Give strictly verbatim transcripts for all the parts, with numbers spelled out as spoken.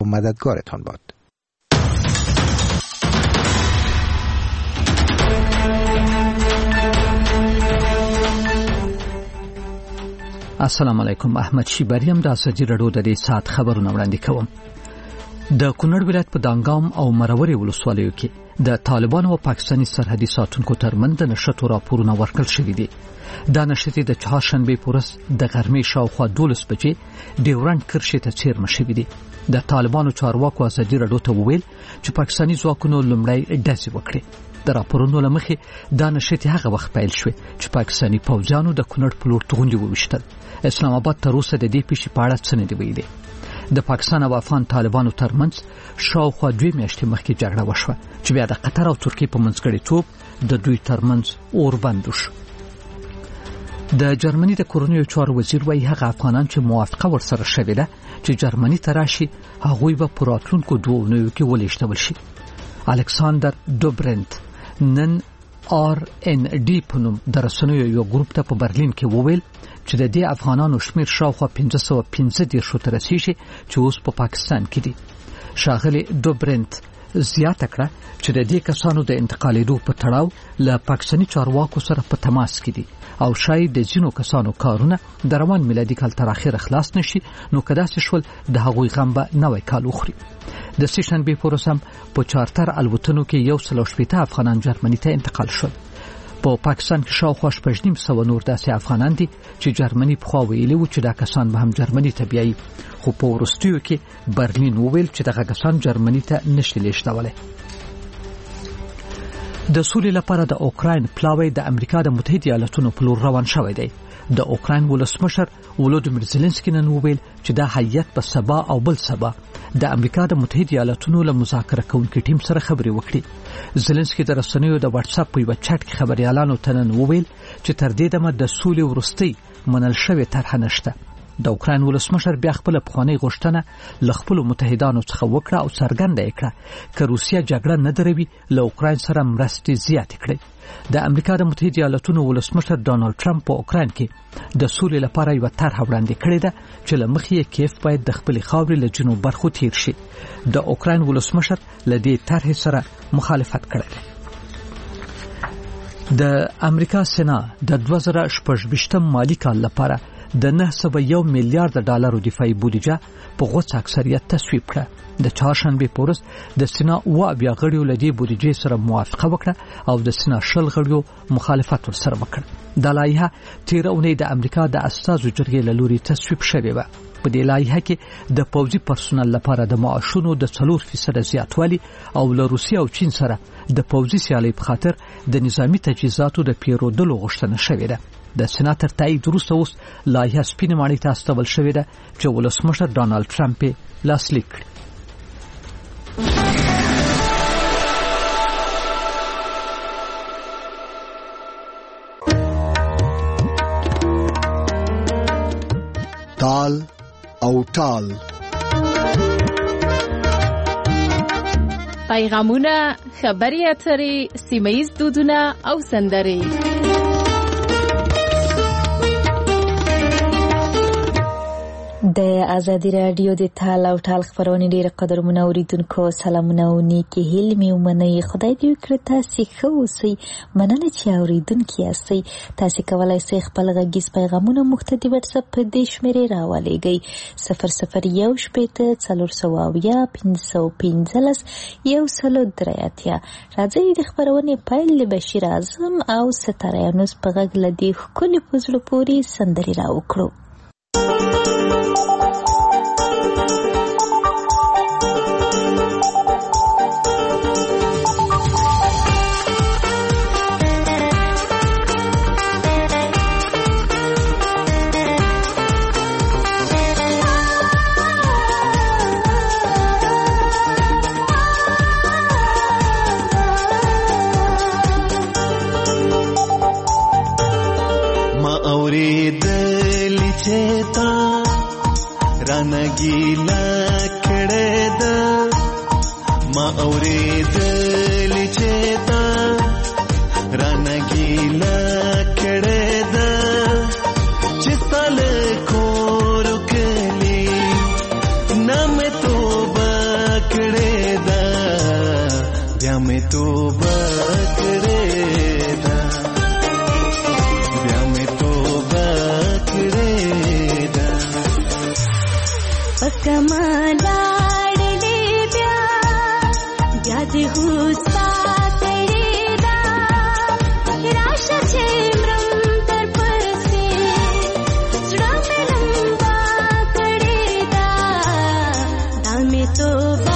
مددگارتان باد. السلام علیکم. احمد شیبریم د اسجی رډو د دې سات خبرونه وړاندې کوم. د کونړ ولایت په دانګام او مروري ولسوالیو کې د طالبانو او پاکستاني سرحدي ساتونکو ترمنځ د نشټو راپورونه ورکړل شوي دي. دا نشټې د چهارشنبه پورس د غرمې شاوخوا دولس بجې ډیورنډ کرښې ته څیرمه شوي دي. د طالبانو چارواکو اسجی رډو ته وویل چې پاکستاني ځواکونو لومړی ډزې وکړې. د راپورونو لمخې دا نشټې هغه وخت پیل شوې چې پاکستاني پوځیانو د کونړ په لور توغندي وویشتل. اسلام آباد تر اوسه د دې پیښې په اړه څه نه دی ویلي. د پاکستان او افغان طالبانو ترمنځ شاوخوا دوه میاشتې مخکې جګړه وشوه چې بیا د قطر او ترکیې په منځګړیتوب د دوی ترمنځ اور بند شو. د جرمني د کورنیو چارو وزیر وايي هغه افغانان چې موافقه ورسره شوې ده چې جرمني ته راشي هغوی به په راتلونکو دوه اونیو کې ولېږدول شي. الکساندر دوبرنت نن آر ان ډي په نوم د رسنیو یو ګروپ ته په برلین کې وویل چې د دې افغانانو شمیر شاوخوا پنځه سوه پنځه دېرش ته رسیږي چې اوس په پاکستان کې دي. ښاغلي دوبرنت زیاته کړه چې د دې کسانو د انتقالېدو په تړاو له پاکستاني چارواکو سره په تماس کې دي او شاید د ځینو کسانو کارونه د روان میلادي کال تر اخره خلاص نشي، نو که داسې شول د هغوی غم به نوی کال وخوري. د سې شنبې په ورځ هم په چارتر الوتنو کې یو سل او شپېته افغانان جرمني ته انتقال شول. په پاکستان کې شاوخوا شپږ نیم سوه نور داسې افغانان دي چې جرمني پخوا ویلي وو چې دا کسان به هم جرمني ته بیایي، خو په وروستیو کې برلین وویل چې دغه کسان جرمني ته نشي لیږدولی. د سولې لپاره د اوکراین پلاوی د امریکا د متحده ایالاتونو په لور روان شوی دی. د اوکراین ولسمشر ولودیمیر زيلنسکي نن وویل چې دا هیئت په سبا او بل سبا د امریکا د متحده ایالاتونو له مذاکره کوونکي ټیم سره خبرې وکړي. زيلنسکي د رسنیو د واتس اپ په یو چټ کې خبريالانو ته نن وویل چې تر دې دمه د سولې وروستۍ منل شوې طرح نشته. د اوکراین ولسمشر بیا خپل پخوانی غوښتنه له خپل متحدانو څخه وکړه او څرګنده یې کړه چې روسیا جګړه نه دروي، له اوکراین سره مرستې زیاتې کړي. د امریکا د متحده ایالاتونو ولسمشر ډانلډ ټرمپ په اوکراین کې د سولې لپاره یو طرح وړاندې کړې ده چې له مخې کیف باید د خپل خاورې له جنوب برخو تیر شي. د اوکراین ولسمشر له دې طرح سره مخالفت کړی دی. د امریکا سنا د دوه زره شپږ مالی کال لپاره د نه سوه یو میلیارډ ډالرو دفاعي بودیجه په غوڅ اکثریت تصویب کړه. د چهارشنبه په ورځ د سنا اوه بیا غړیو له دې بودیجې سره موافقه وکړه او د سنا شل غړیو مخالفت ورسره وکړ. د لایحه تیر اونۍ د امریکا د استازو جرګې له لوري تصویب شوې وه. په دې لایحه کې د پوځي پرسونل لپاره د معاشونو د څلور فیصد زیاتوالی او له روسیې او چین سره د پوځي سیالۍ په خاطر د نظامی تجهیزاتو د پیرودلو غوښتنه شوې ده. د سناتر تایید وروسته اوس لایحه سپینې ماڼۍ ته استول شوې ده چې ولسمشر ډانلډ ټرمپ یې لاسلیک کړي. تال او ټال پیغامونه، خبري اترې، سیمه‌ییز دودونه او سندرې. د ازادي رادیو د تال او ټال خبرونه ډیره قدرمنه اوریدونکو سلامونه او نیکی هیل می ومني. خدای دې وکړي تاسو ښه اوسئ. مننه چې اوریدونکو یاستئ. تاسو کولای شئ خپل غږیز پیغامونه مخ ته د واتس اپ په دې شمیرې راولېږئ صفر صفر یو شپېته څلور سوه اویا پنځه سوه پنځلس یو سل درې اتیا. راځئ د خبرونې پیل له بشیر اعظم او ستاره یونس په غږ له دې ښکلي په زړه پورې سندرې راوکړو. گیلا کړه دا ما اورېدل چې دا رانه گیلا کړه دا چې تل کور کلی نام توبه में तौबा करे दा ब्याह में तौबा करे दा पक्का लाडले ब्याह याद हुस्ता करेदा राशा छे मृम तरपसे सुड़ा में लंबा करेदा दाल में तौबा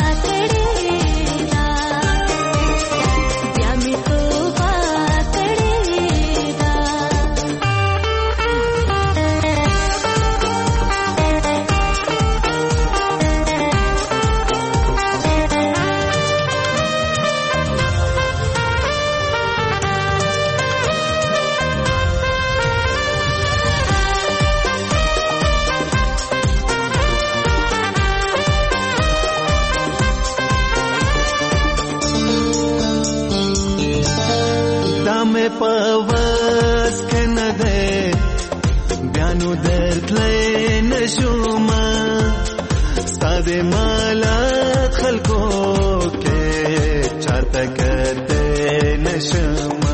पवास के न दे ब्यानु दर्द ले नशुमा सादे माला खलको के चाहता करते नशुमा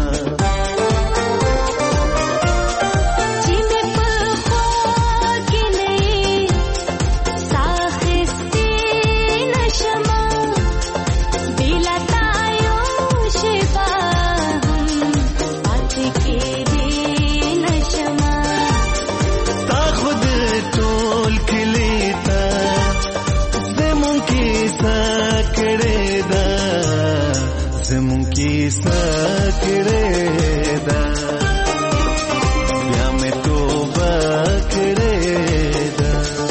करेदा ब्याह में तौबा करेदा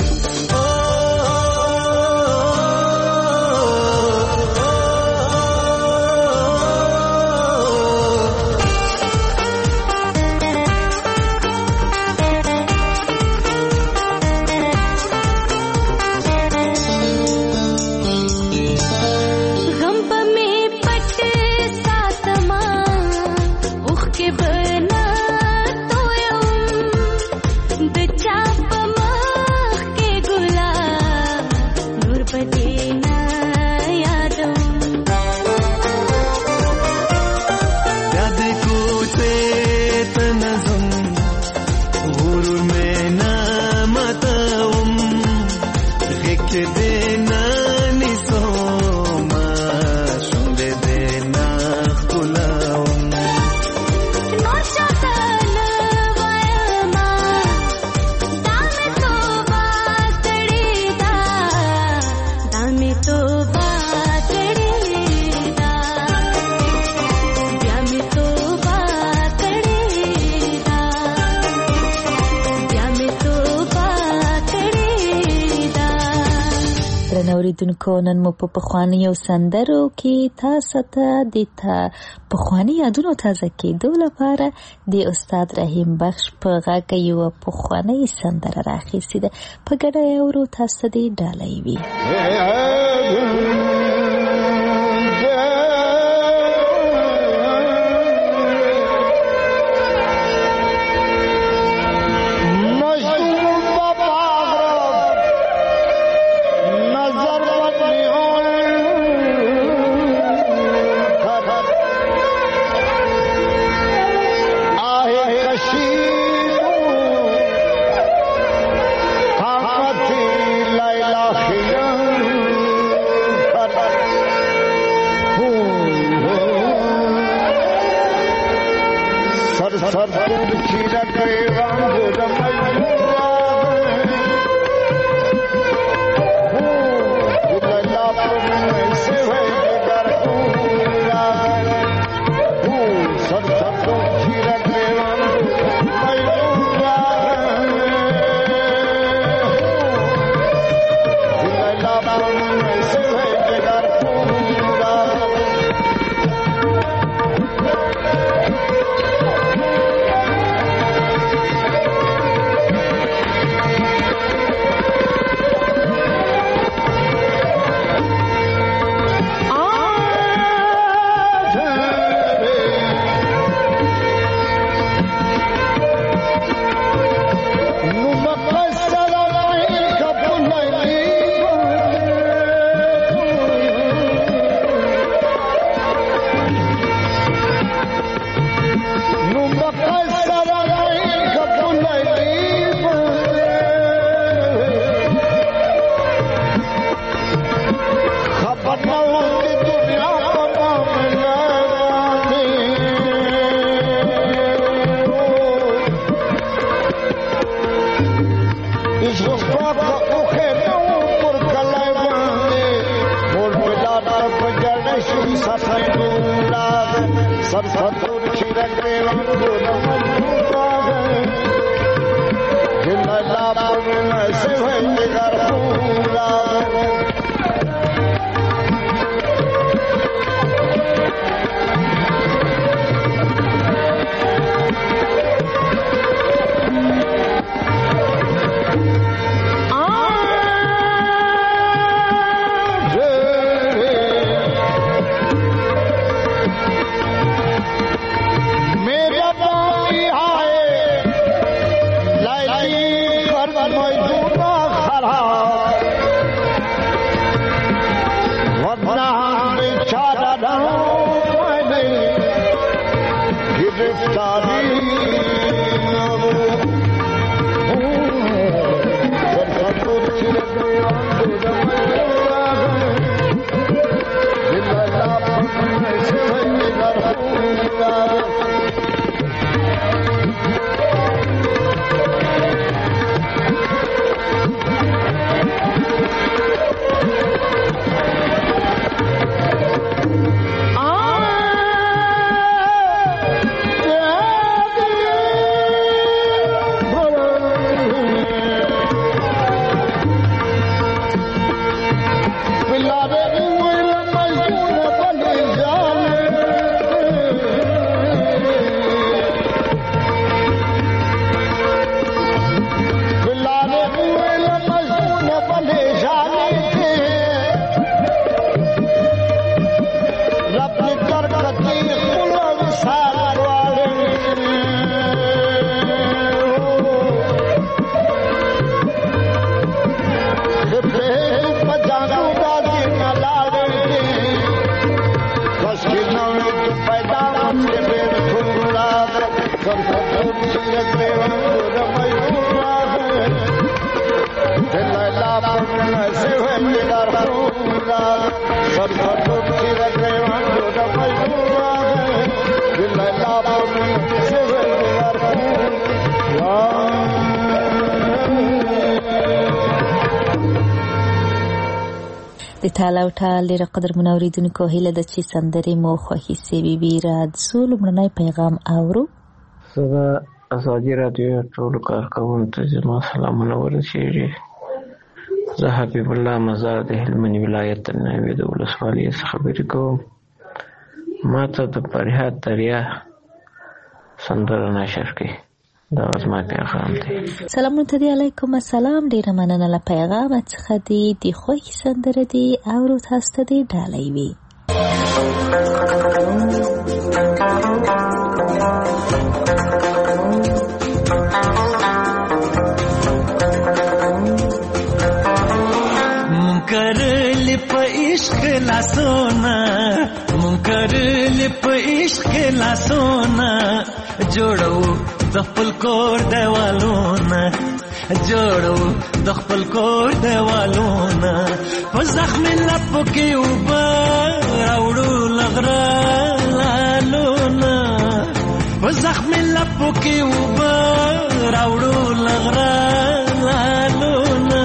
اوریدونکو نن مو په پخوانیو سندرو کې تاسو ته د پخوانی یادونو تازه کېدو لپاره د استاد رحیم بخش په غږ یو پخوانی سندره راخیستې ده په ګډه اورو تاسو دې ډالۍ وي شي سفندورا سرسدور چیرګریوان ګورمورا جنلا پرنا سوي درخورا د تالاو ټال ډېر قدر منوریدونکو هیله ده چې سندرې مو خوښې سوي وي. راځو لومړنی پیغام اورو. زه د ازادي راډیو ټولو کارکوونکو ته زما سلامونه ورسېږي. زه حبیب الله مزار د هلمند ولایت د ناوې د ولسوالۍ څخه خبرې کوم. ما ته د فریاد دریا سندره نشر کړي. دا زما پیغام دی. سلامونه ته دی. علیکم السلام. ډېره مننه له پیغام څخه دی. د خوښې سندره دی اورو تاسو ته دی ډالۍ وي. منکرل په عشق لاسونه منکرل په عشق لاسونه جوړو د خپل کور دیوالونه جوړو د خپل کور دیوالونه په زخم لپو کې اوبه راوړو لغره لالونه په زخم لپو کې اوبه راوړو لغره لالونه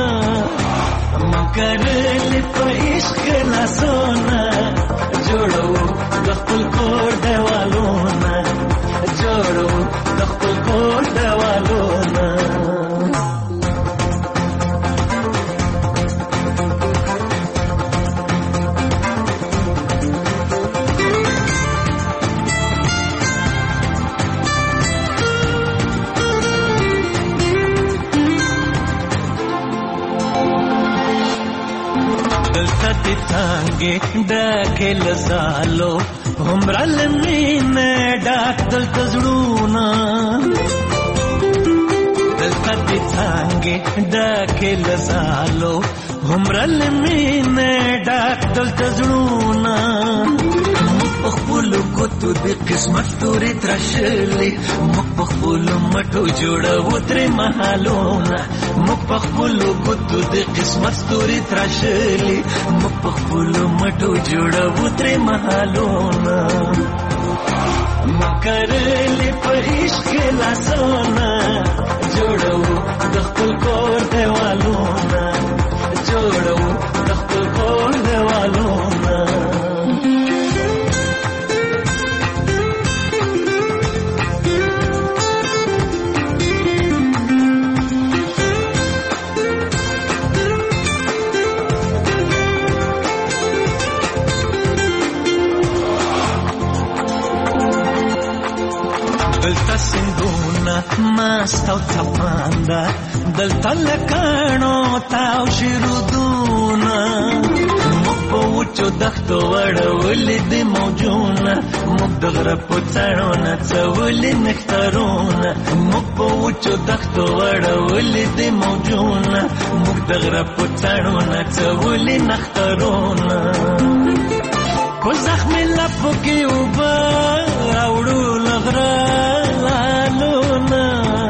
منکرل په عشق لاسونه جوړو د خپل کور دیوالونه جوړو د خپل کور دیوالونه دلته دې څنګه ډکه لزالو همرا لمینه ډاک دلته زړونه دلته دې څنګه ډکه لزالو همرا لمینه ډاک دلته زړونه خپل کوتو د قسمت تورې ترشلې مخ په خپل مټو جوړو ترې محالونه مخ په خپل کوتو د قسمت تورې ترشلې مخ په خپل مټو جوړو ترې محالونه مکرلې په عشق لاسونه جوړو د خپل کور دیوالونه جوړو د خپل کور دیوالونه مست او څپانده دلته لکانو تاو شرودونه موږ په وچو دښتو وړولې د موجونه موږ د غره په څڼو نڅولې نښترونه موږ په وچو دښتو وړولې د موجونه موږ د غره په څڼو نڅولې نښترونه په زخمې لپو کې اوبه راوړو له غره لالونه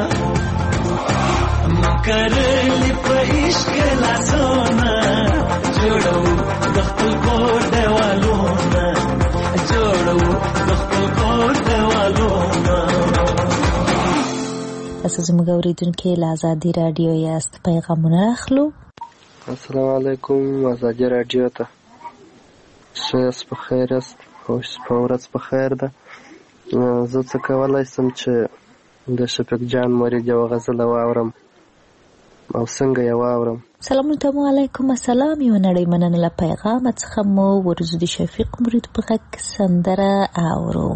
موږ کرلي په عشق لاسونه جوړو د خپل کور دیوالونه جوړو د خپل کور دیوالونه. تاسو زموږ اورېدونکي له ازادي راډیو یاست، پیغامونه اخلو. السلام علیکم ازادي راډیو ته، ښه یاست؟ په خیر یاست؟ او شپه ورځ په خیر ده. زه څه کولی شم چې د شفیق جان مرید یوه غزله واورم او څنګه یې واورم؟ سلامونه مو علیکم السلام. یو نړۍ مننه له پیغامه څخه مو ورځو د شفیق مرید په غږ سندره اورو.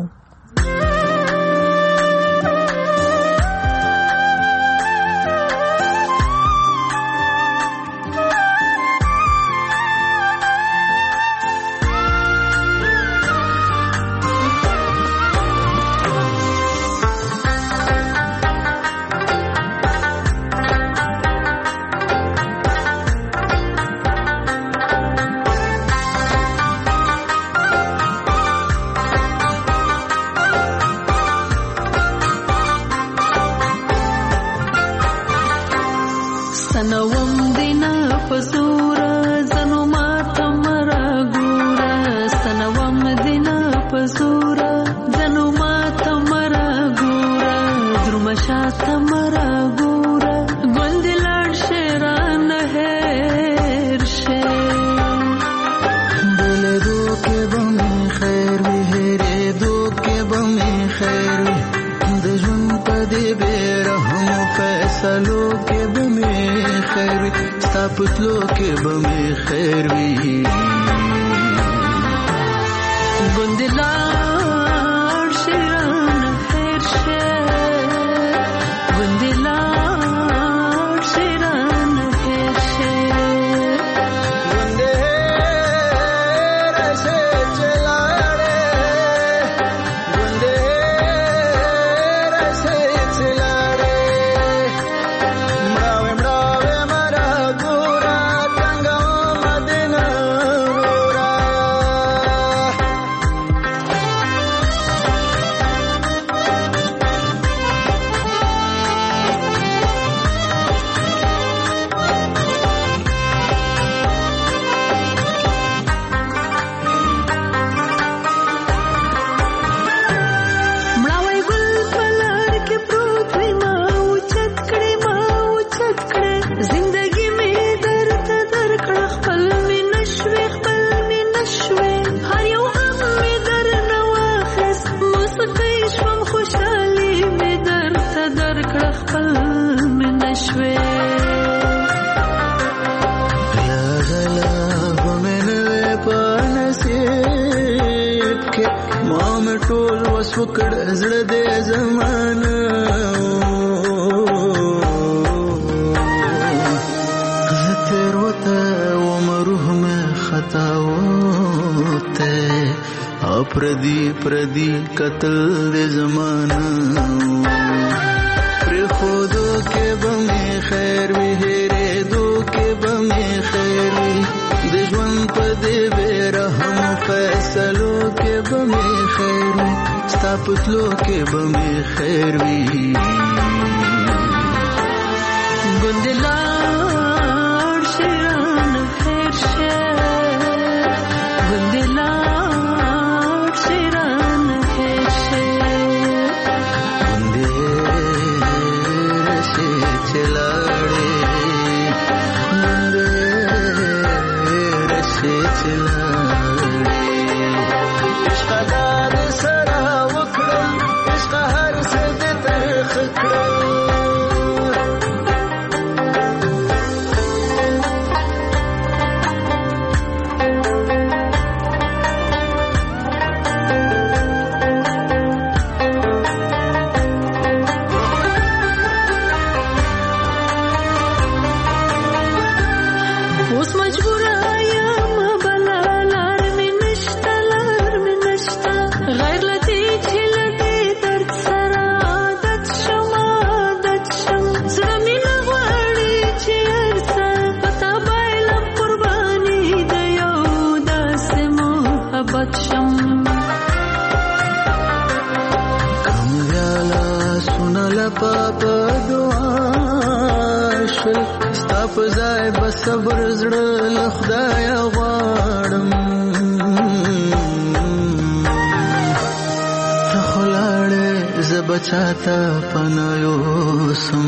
پردی پردی قتل دے زمانہ پر خودو کے بمی خیر وی ہیرے دو کے بمی خیر وی دجوان پدے بے رحم فیصلو کے بمی خیر وی ستاپتلو کے بمی خیر وی گندلار شیران خیر شیر گندلار پزای بس صبر زړه له خدای غواړم ته خلاړې زبچاته پنایو سم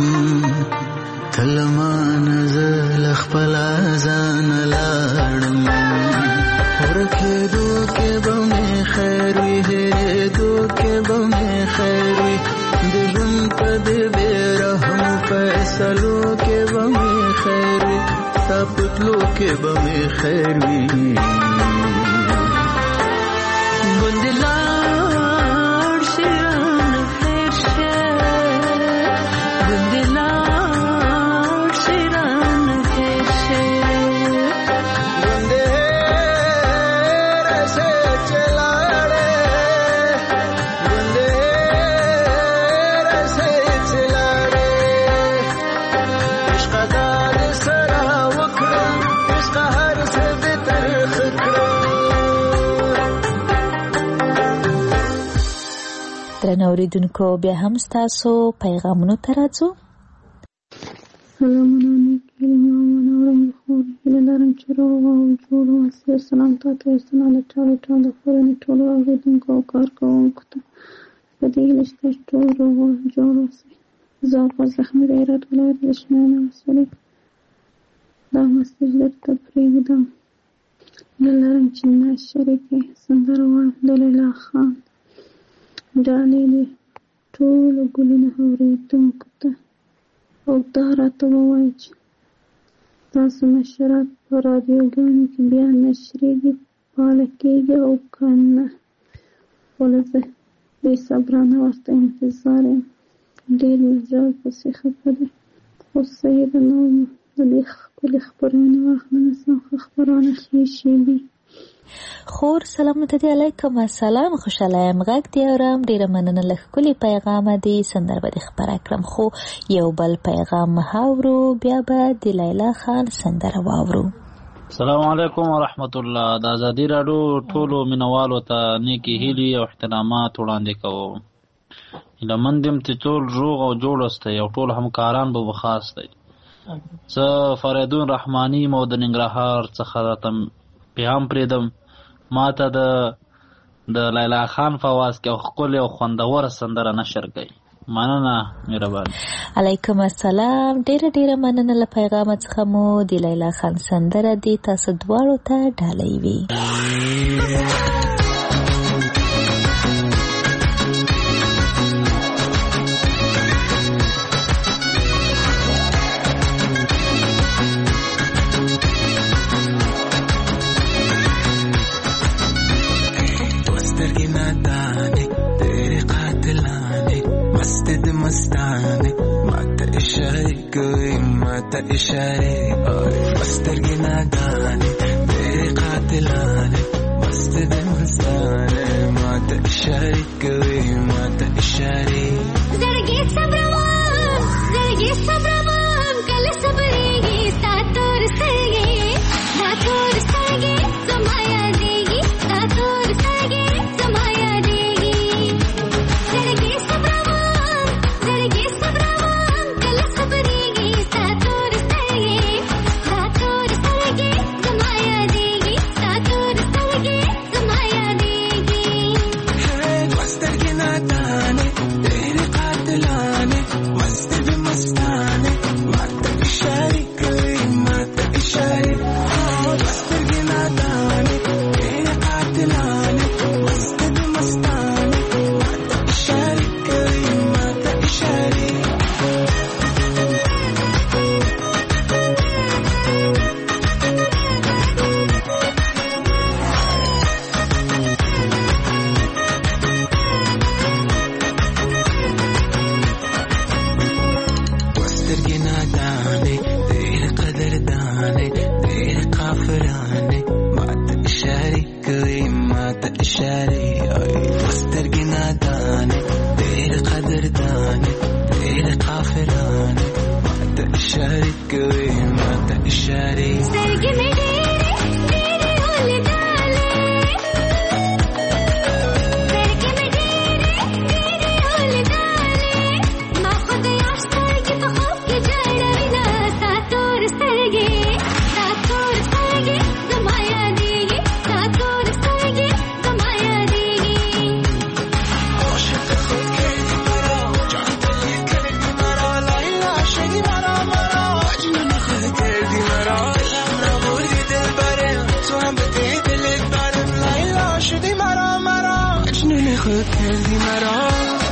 تلمان زل خپل ځان لاړم ورکه دو کې به خیر وي هره دو کې به خیر وي د ژوند په دې رحم فیصلو کې به خیر وي تپتلو کې به خیر وي ګندلار شیران خیر شه ګندلار شیران خیر شه درنو اوریدونکو بیا هم ستاسو پیغامونو ته راځو. سلامونه نیکې مامونه وړم خور هیله لرم چې روغ او جوړ اوسئ. سلام تاته وایستل له ټاله ټاله د کورنۍ ټولو اوریدونکو او کارکوونکو ته په دې هیله چې تاسو ټول روغ او جوړ اوسئ. زه غوث احمد د هرات ولایت د شمال مسؤل دا مسج درته پرېږدم. هیله لرم چې ناز شریکې سندره وایم د لیلا خان ډالۍ دې ټولو ګلونه اورېدونکو ته او دا راته ووایه چې تاسو نشرات په رادیوګانو کې بیا نشریږي فعاله کېږي او که نه ولې زه بې صبرانه ورته انتظار یم. ډېر مې زړه پسې خفه دی خو صحیح ده نو د دې ښکلې خپرونې واخله نسم ښه خپرونه ښې شېبې. خور سلامونه دی علیکم السلام خوشاله یم غږ دی اورم ډیره مننه له ښکلي پیغامه دی سندره به دې خپره کړم خو یو بل پیغام هاورو بیا به د لیلا خان سندره واورو. السلام علیکم ورحمت الله. د ازادي راډیو ټولو مینوالو ته نیکې هیلې او احترامات وړاندې کوم. هیله مند یم چې ټول روغ او جوړ اوسئ او ټول همکاران به خاص دی. زه فریدون رحماني مو د ننګرهار څخه راته پیغام پرېږدم. ما ته د د لیلا خان په آواز کې یو ښکلې او خوندوره سندره نشر کړئ. مننه مهرباني. علیکم السلام. ډېره ډېره مننه له پیغامه څخه مو د لیلا خان سندره دې تاسو دواړو ته ډالۍ وي. مستانه ماته اشاره کوي ماته اشاره مسترګې نادانه ډېرې قاتلانه مست د مستانه ماته اشاره کوي ماته اشاره زړګې صبروم زړګې صبروم کله صبرېږي ستا تور سترګې ستا تور سترګې زما یادېږي ستا تور سترګې زما یادېږي زړګې Stay خود کردی مرا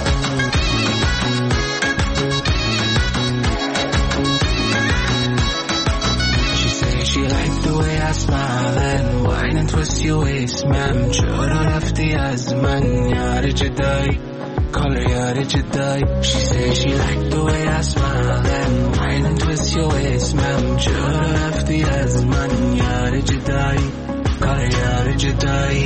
She said she liked the way I smile and whine and twist your waist man چرا رفتی از من یار جدایی Call her yar jadai She said she liked the way I smile and whine and twist your waist man chora rafti az man yar jadai Call her yar jadai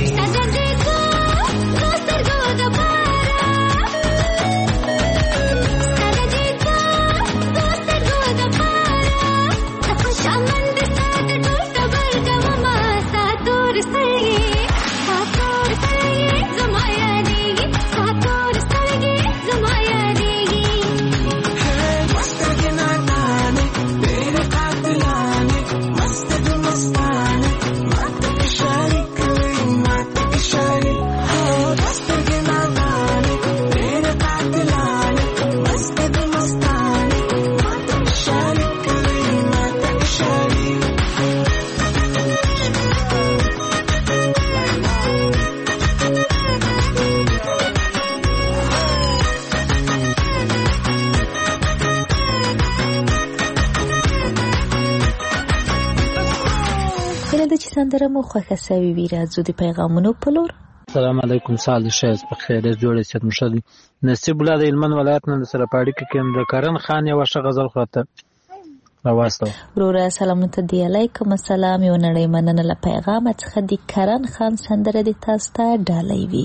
سندره مو خوښه سوي وي راځو د پیغامونو په لور. السلام علیکم سال شایز په خیر جوړ سید مشدي نصیب الله د هلمند ولایت نه سره پاړی کې د کرن خان یو ش غزل خاطر راوستو ورور سلام ته دی علیکم السلام یو نړۍ مننه له پیغام څخه د کرن خان سندره د تاسو ته ډالۍ وی.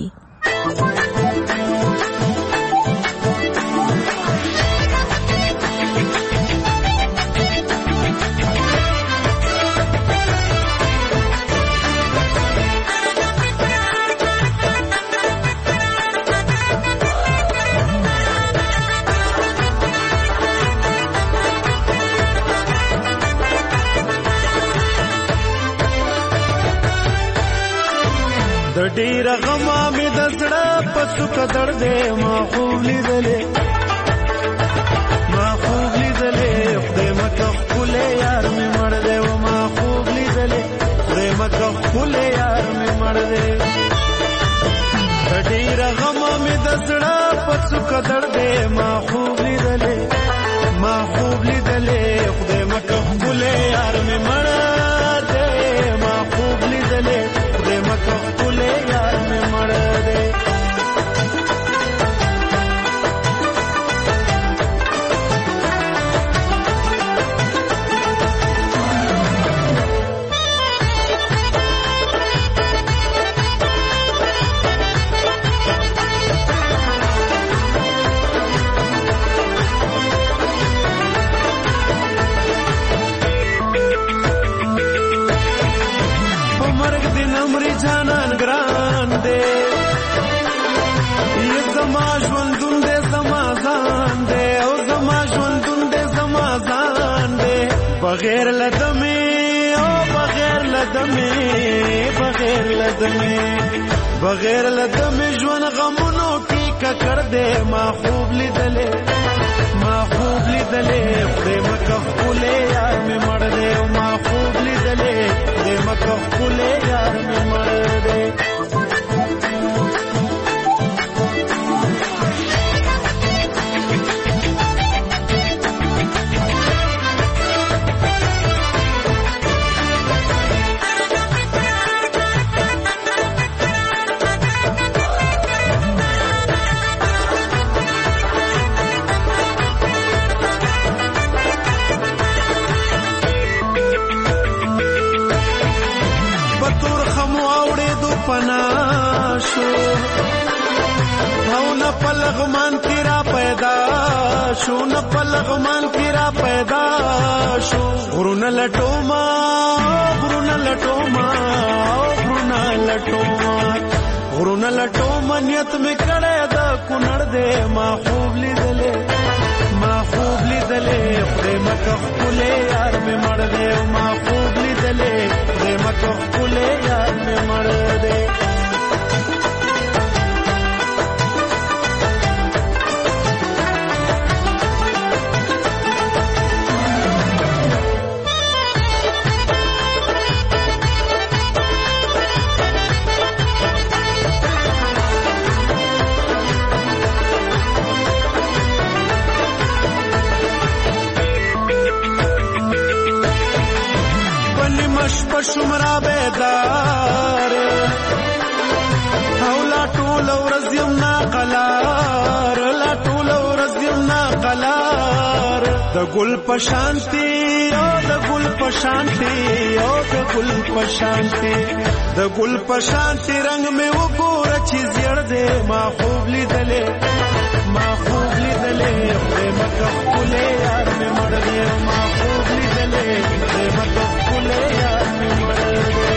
د ډیر غما مې د زړه په څوک درځه ما خوب لیدلې ما خوب لیدلې خدای مکه خپل یار مې مړ دې و ما خوب لیدلې خدای مکه خپل یار مې مړ دې د ډیر غما مې د زړه په څوک درځه ما خوب لیدلې ما خوب لیدلې خدای مکه خپل یار مې مړ دې ما خوب لیدلې خدای مکه خپل یار مې مړ دې جانان ګران دې یې زما ژوندون دې زما ځان دې او زما ژوندون دې زما ځان دې بغیر لدمې او بغیر لدمې بغیر لدمې بغیر لدمې ژوند غمونو کې ککړ دې ما خوب لیدلې ما خوب لیدلې خدای مکه خپل یار مې مړ دې او ما خوب لیدلې خدای مکه خپل یار مې مړ دې پناشو او نه پلغمان کی را پیدا شو نه پلغمان کی را پیدا شو غرون لټوما غرون لټوما غرون لټوما غرون لټوما نیت می کړه دا کونړ دې ما خوب لیدلې ما خوب لیدلې خدای مکه خپل یار می مړ دې ما خوب لیدلې خدای مکه خپل یار می مړ دې ګل پشانتی او د ګل پشانتی او د ګل پشانتی د ګل پشانتی رنگ مې وګور چې زیړ دې ما خوب لیدلې ما خوب لیدلې مکه خولې یار مې مړ دې ما خوب لیدلې مکه خولې یار مې مړ دې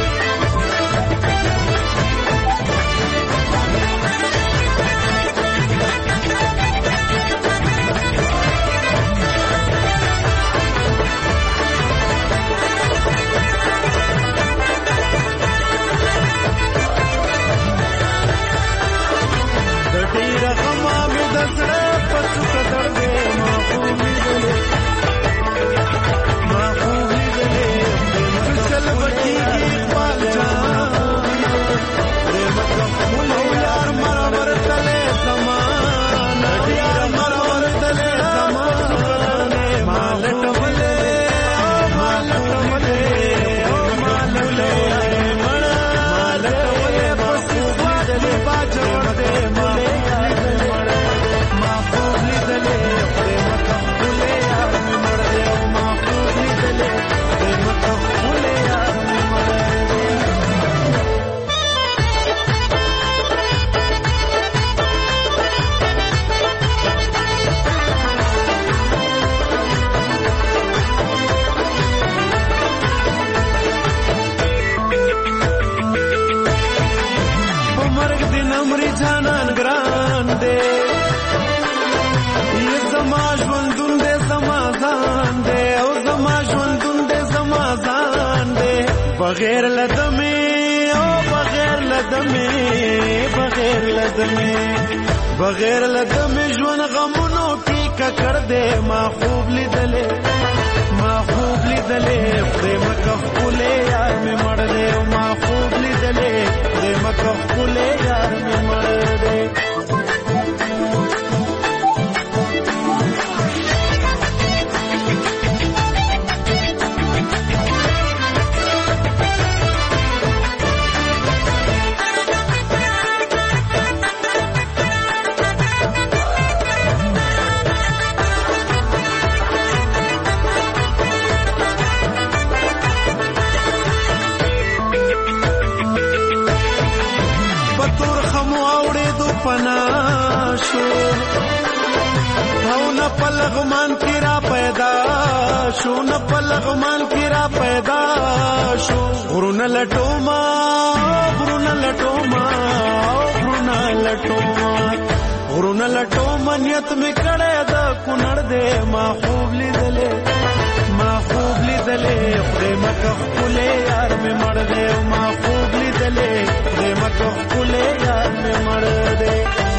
بغیر لدمه او بغیر لدمه بغیر لدمه بغیر لدمه ژوند غمونو کې ککړ دې ما خوب لیدلې ما خوب لیدلې دې مکه خولې یار مې مړ دې ما خوب لیدلې دې مکه خولې یار مې مړ دې پلغمان کی را پیدا شو نه پلغمان کی را پیدا شو غرونه لټوما غرونه لټوما غرونه لټوما غرونه لټوما نیت می کړه د کونړ دې ما خوب لیدلې ما خوب لیدلې خدای مکه خولې یار می مړ دې ما خوب لیدلې خدای مکه خولې یار می مړ دې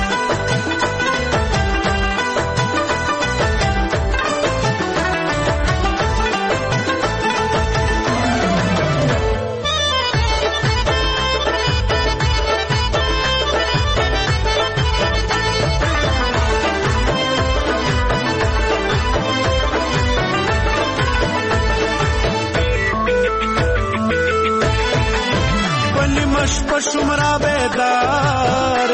شمرا بیدار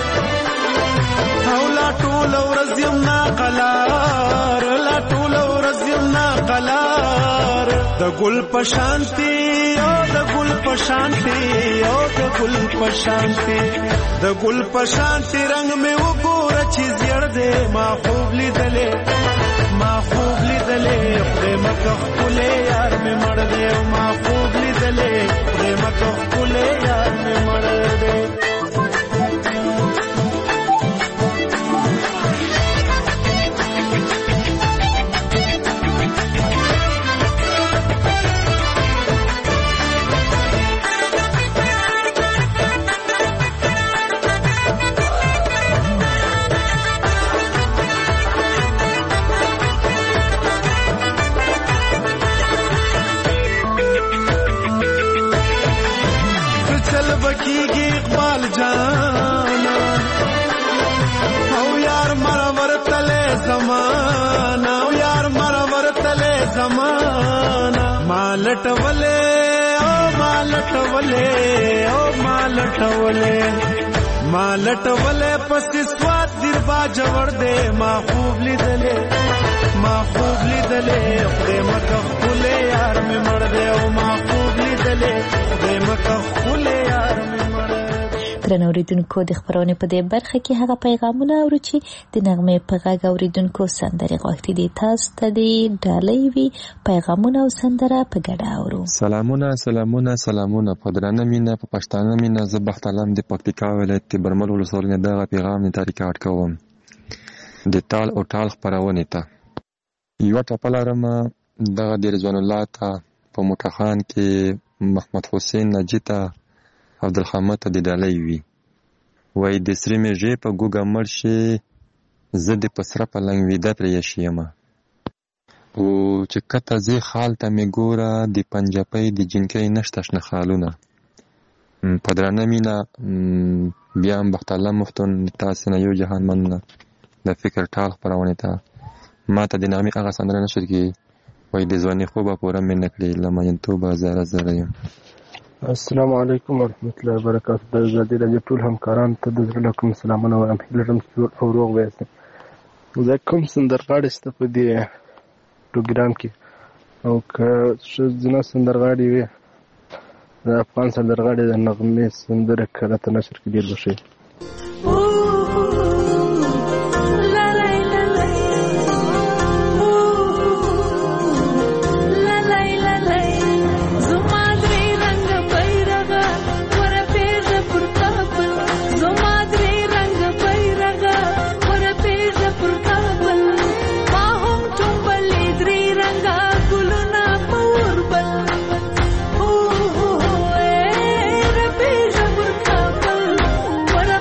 او لا ټول ورځ یم ناقلار لا ټول ورځ یم ناقلار د ګل پشانتی او د ګل پشانتی او د ګل پشانتی د ګل پشانتی رنگ مې وګور چې زیړ دې ما خوب لیدلې ما خوب لیدلې خدای مکه خولې یار مې مړ دې ما خوب لیدلې خدای مکه خولې یار مې مړ دې بکیږي اقبال جانا او یار مرور تله زمانہ او یار مرور تله زمانہ مالټ ولې او مالټ ولې او مالټ ولې مالټ ولې پس سواد در با جوړ دې ما خوب لیدلې ما خوب لیدلې خدای مکه خپل یار مې مړ دی او ما خوب لیدلې خدای مکه خپل یار مې مړ دی. درنو اوریدونکو د خبرونې په دې برخه کې هغه پیغامونه اورو چې د نغمې په غږ اوریدونکو سندرې غوښتي دي. تاسو ته د ډالۍ وی پیغامونه او سندره په ګډه اورو. سلامونه سلامونه سلامونه په درنه مینه په پښتانه مینه زه بخت علم د پکتیکا ولایت برمل ولسوالۍ نه دغه پیغام نه ریکارډ کوم د تال او ټال خبرونه ته. یو ټاپه لرم دغه د رضوان الله ته په موټخان کې محمد حسین نجیتا عبدالحمد ته د ډالۍ وي. وای د سری میږي په ګوګه مړ شي زه د پسره په لنګ ویده پرې شیم او چې کته زی خال ته می ګوره د پنجابۍ د جنکۍ نشته شنه خالونه. په درنه مینه بیا هم بخت الله مفتون تاسو نه یو جهان مننه د فکر ټال خبرونه ته ما ته د نامي هغه سندره نشر کی وای د ځواني خوبه پوره مې نکړي لمن توبه زره زره یم. السلام علیکم ورحمت الله وبرکاته. د ازادي راډیو ټول همکاران ته د زړه له کوم سلامونه وایم. هیله لرم چې ټول او روغ اوسئ. زه کوم سندرغاړی شته په دې پروګرام کې او که ښځینه سندرغاړي وي د افغان سندرغاړي د نغمې سندره کله ته نشر کې ډېر به ښه وي. What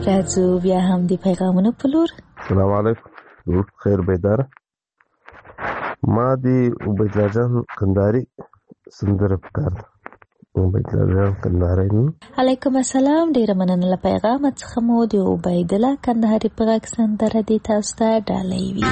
راځو بیا هم د پیغامونو په لور. السلام علیکم. روز خیر بیدار. ما دی عبیدالله جان کندهاري سندره پکار ده. عبیدالله جان کندهاري نو. علیکم السلام. ډیره مننه له پیغام څخه مو د عبیدالله کندهاري په غږ سندره دی تاسو ته ډالۍ وي.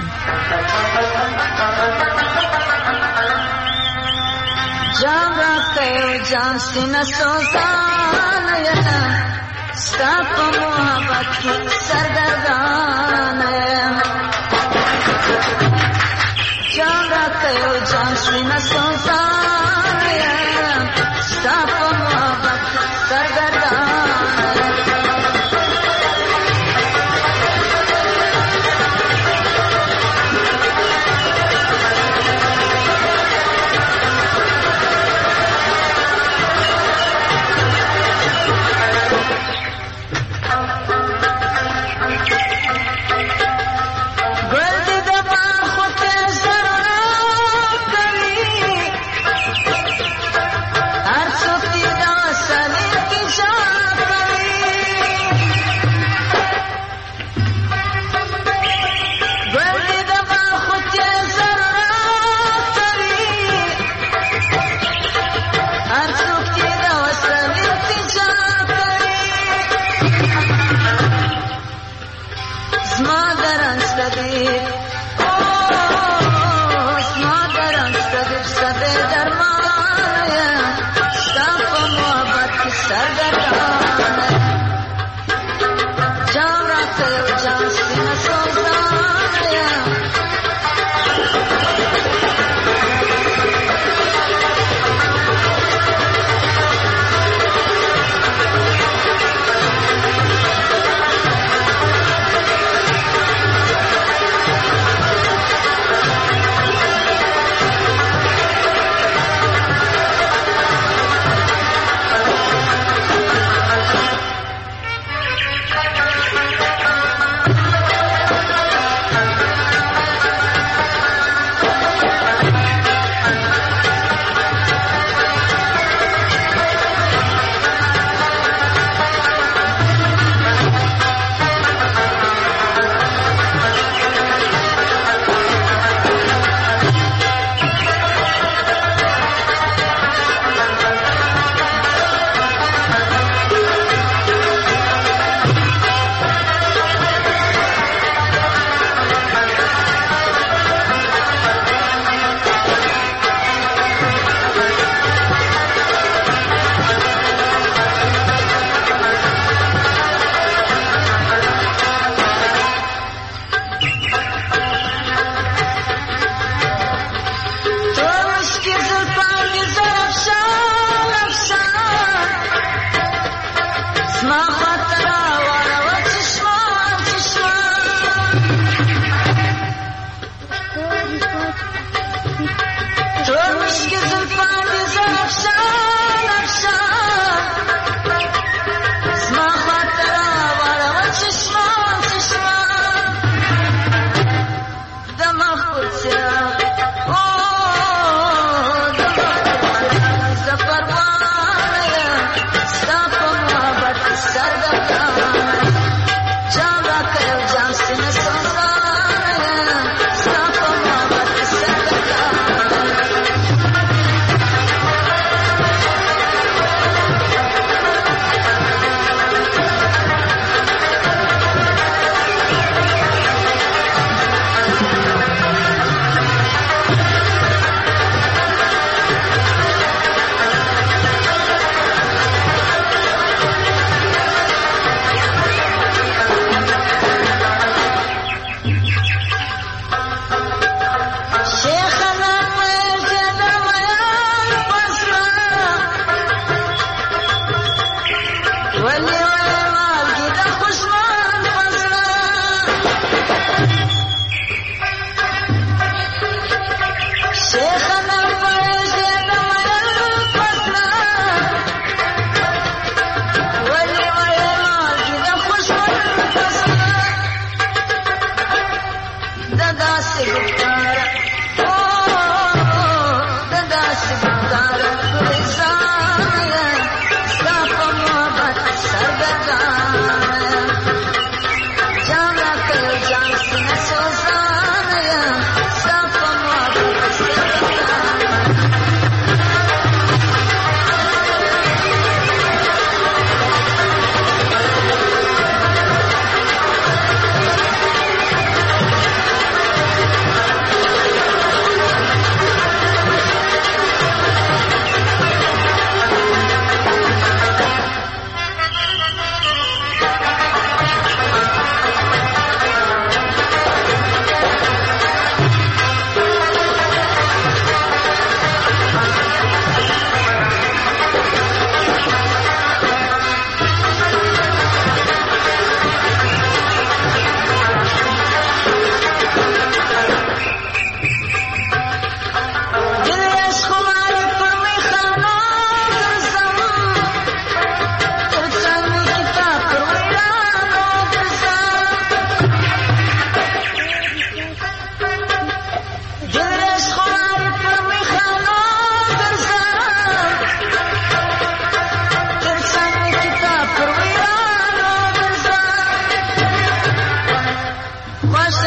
جان راکې جان سینه سوزان یا ستا په محبت کې سرګردان یم. جان راکې جان سینه سوزان یا ستا په محبت کې سرګردان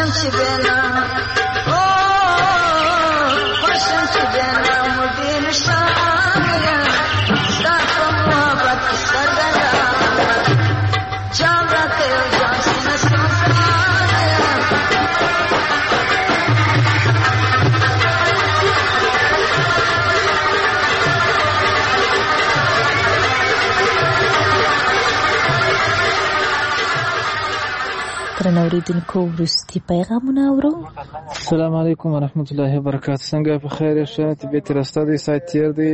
چې دینا او خوشم چې دینا مودې نشته ستا په محبت سرګرا جام راته جام سینه سمسا درنو اوریدونکو وروستي پیغامونه اورو. السلام علیکم ورحمت الله وبرکاته. څنګه په خیر شه طبیعت راسته دي سات تیر دي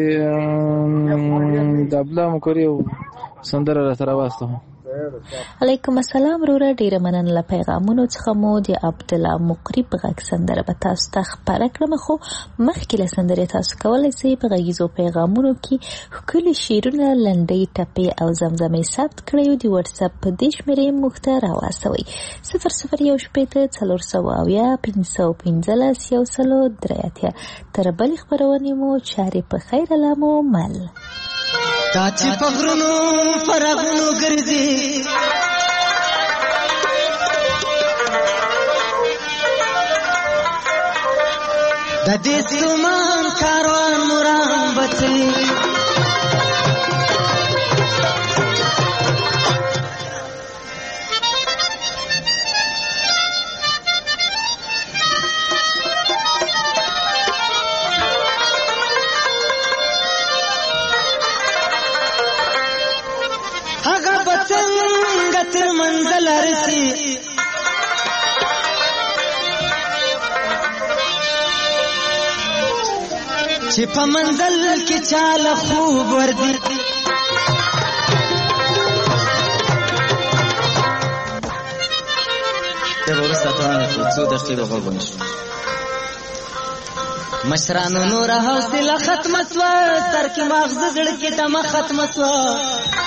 د ابلا مکوري سندره را تر واسطه. علیکم السلام وروره ډیره مننه له پیغامونو څخه مو د عبد الله مقری په غږ سندره به تاسو ته خبره کړم خو مخکې له سندرې تاسو کولی شئ په غږیزو پیغامونو کې ښکلي شعرونه لنډۍ ټپې او زمزمې ثبت کړئ او د واتس اپ په دې شمېرې موږ ته راواستوئ صفر صفر یو شپېته څلور سوه اویا پنځه سوه پنځلس یو سلو درې اتیا. تر بلې خپرونې مو چارې په خیر علامو مل تا چې په غرونو فرغونو ګرځي د دې ستومان کاروان مرام بچي تر منزل رسی چې په منزل کې چاله خوب وردی د ورسته ته څو دقیقې وغوړم مشرانو نور حوصله ختم سوا سر کې مغز زړه کې دمه ختم سوا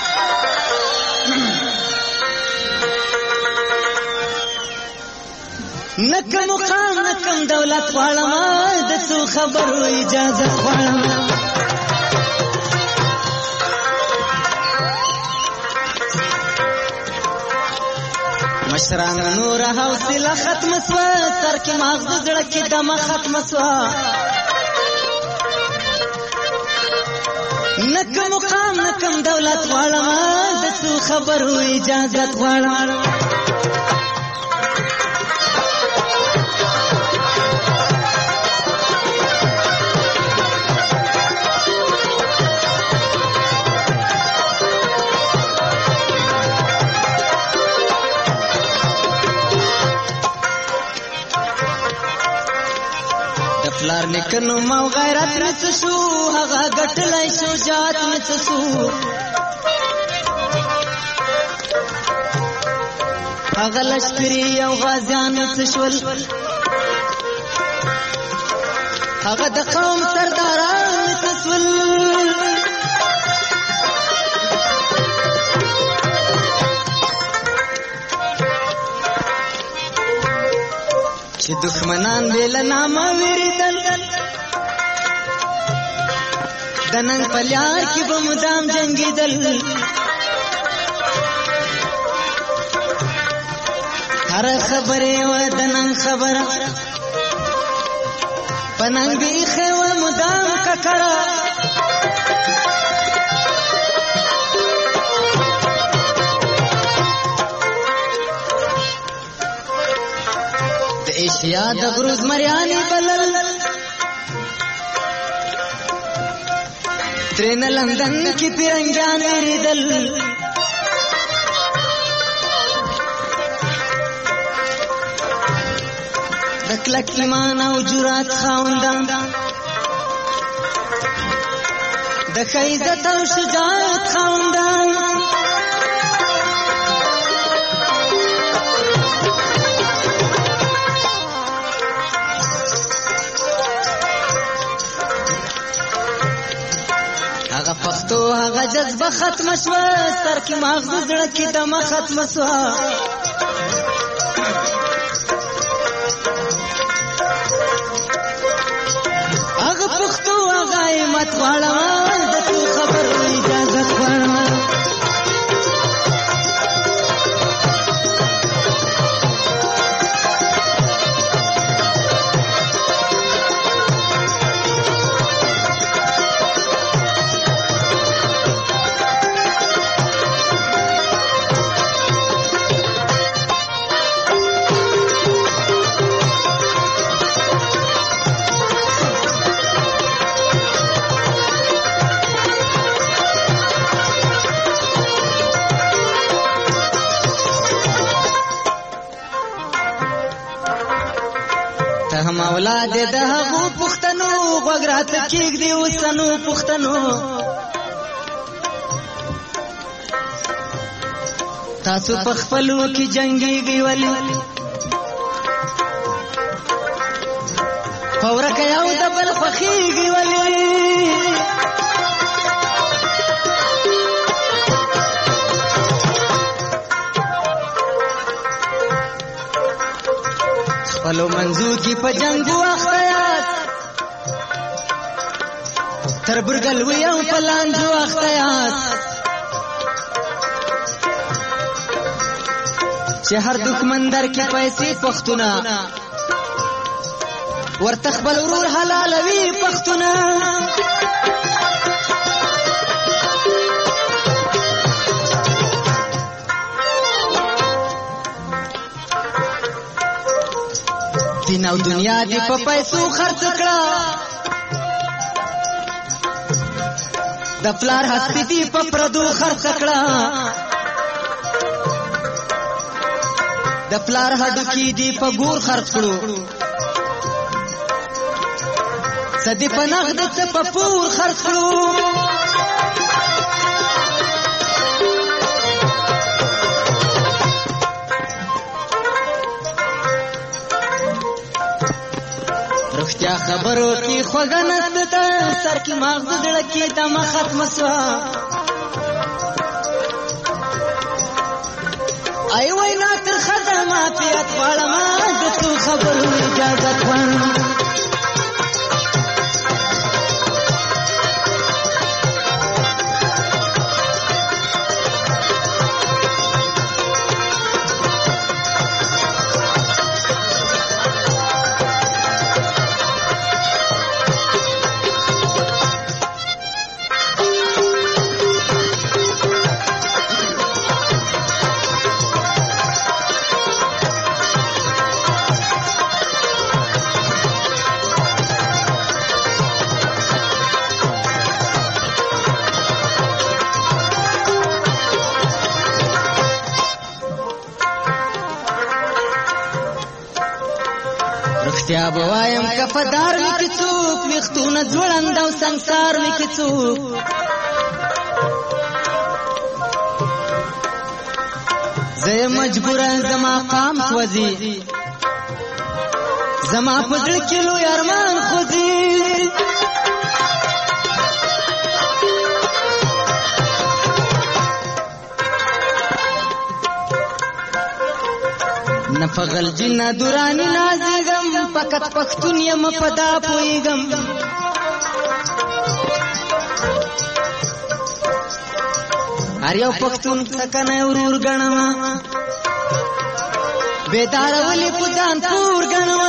نکم مقام نکم دولت غواړم د څو خبرو اجازه غواړم مشران نور حوصله ختم سوا سر کې مغز زړه کې دمه ختم سوا نکم مقام نکم دولت غواړم د څو خبرو اجازه غواړم پلار نکنو مو غیرت نڅ شو هغه ګټلای شجاعت نڅ شو هغه لشکري او غازیان نڅ شول هغه د قوم سرداران نڅ شول چې دښمنان دل نامه وریدل د نن په لار کې به مدام جنگیدل هر خبره و د نن خبره پننګ بیخه و مدام ککړه ایشیا د غروز مریانی بلل ترین لندن کی پیرنگیان وریدل د کلک ایمان او جرات خاوندان د ښه عزت او شجاعت خاوندان هغه پښتو هغه جذبه ختم شوه سر کې مغز زړه کې دمه ختم شوه هغه پښتو هغه همت غواړم د څو خبرو اجازه غواړم مولا دې د هغو پښتنو غوږ راته کېږدي اوسنو پښتنو تاسو په خپلو کې جنګېږئ ولې په ورکه یو د بل خوښېږئ ولې خپلو منځو کې په جنګو اخته یاست تربرګلوي او په لانجو اخته یاست چې هر دښمن در کې پیسې پښتونه ورته خپل ورور حلالوي پښتونه دین او دنیا دی په پیسو خرڅ کړه د پلار هستی دی په پردو خرڅ کړه د پلار هډو کې دی په ګور خرڅ کړو سدي په نغد څه په پور خرڅ کړو رښتیا خبرو کې خوږه نسته سر کې مغز زړه کې دمه ختمه سوه ای وینا تر خزه معافیت غواړمه د څو خبرو اجازت غواړم رښتیا به وایم کفدار مې کې څوک ویښتونه ځوړند او سنګسار مې کې څوک زه یې مجبوره زما قام سوځي زما په زړه کې لوی ارمان خوځي نه په غلجي نه دوراني نازېږم فقط پښتون یم په دا پوهېږم هر یو پښتون ټکنی ورور ګڼم بیداره ولې په ځان پور ګڼم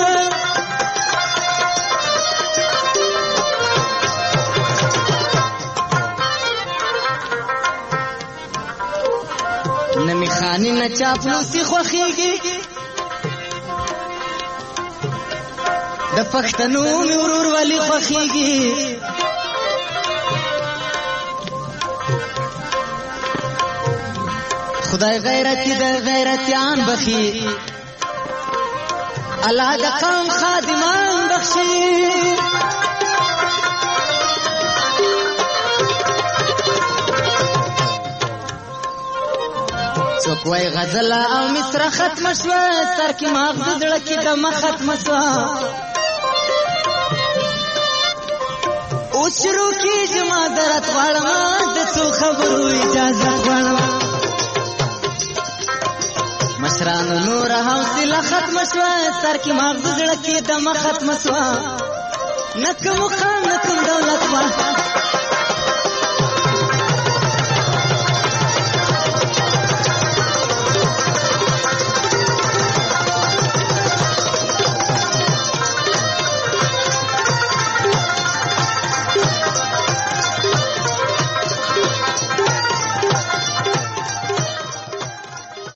نه می خاني نه چاپلوسي خوښېږي د پښتنو مې ورور ولې خوښېږي خدای غیرتي د غیرتیان بخي الله د قوم خادمان بخشي څوک وای غزل او مصر ختم شوه سر کې مغز زړه کې دمه ختمه شوه اوس شروع کېږي ما درت غواړم د څو خبرو اجازت غواړم مشرانو نوره حوصله ختمه شوه سر کې مغز زړه کې دمه ختمه شوه نه کوم خان نه کوم دولت وه